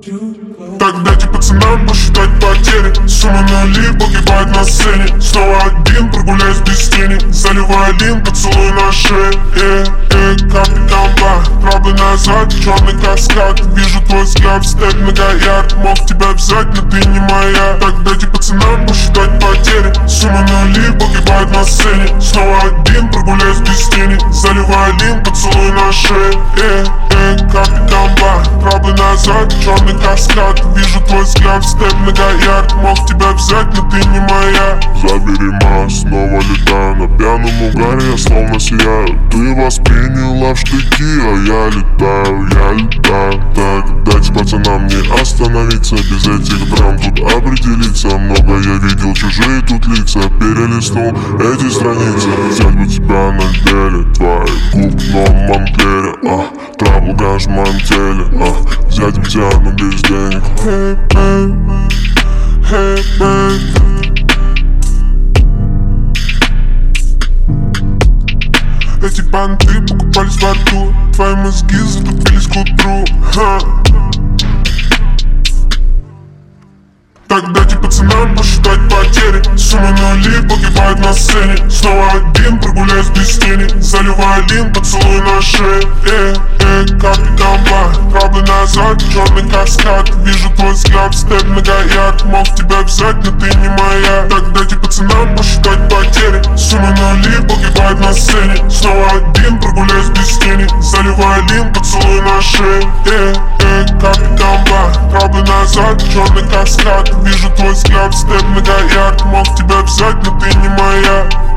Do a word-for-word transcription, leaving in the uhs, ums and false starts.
Так дайте пацанам посчитать потери. Сумма нули погибает на сцене. Снова один, прогуляюсь без тени. Заливаю лин, поцелуй на шее. Э, э, капитан Ба, правда назад, черный каскад. Вижу твой взгляд, степ многоярд. Мог тебя взять, но ты не моя. Так дайте пацанам посчитать потери. Сумма нули погибает на сцене. Снова один, прогуляюсь без тени. Заливаю лин, поцелуй на шее. Э, э, капитан Ба, правда назад, черный каскад. Вижу твой взгляд, степ многоярд. Мог тебя взять, но ты не моя. Забери ма, снова летаю на пьяном угаре, я словно сияю. Ты восприняла в штыки, а я летаю, я летаю. Так, дайте пацанам не остановиться. Без этих драм тут определиться. Много я видел, чужие тут лица. Перелистнул эти страницы. Взять бы тебя на деле, твои губ в новом Монклере. А, трабл гаш в моем теле. А, взять бы тебя, но без денег. Hey baby, hey baby. Эти банты покупались во рту. Твои мозги затупились к утру. Ха. Так дайте пацанам посчитать потери. Сумма нули погибает на сцене. Снова один, прогуляюсь без тени. Заливаю лин, поцелуй на шее. Э, э, капитан Ба, правда назад, черный каскад. Вижу твой взгляд, степ многоярд. Мог тебя взять, но ты не моя. Так дайте пацанам посчитать потери. Сумма нули погибает на сцене. Снова один, прогуляюсь без тени. Заливаю лин, поцелуй на шее. Э, э, капитан Ба, правда назад, черный каскад. Вижу твой взгляд, степ многоярд. Мог тебя взять, но ты не моя.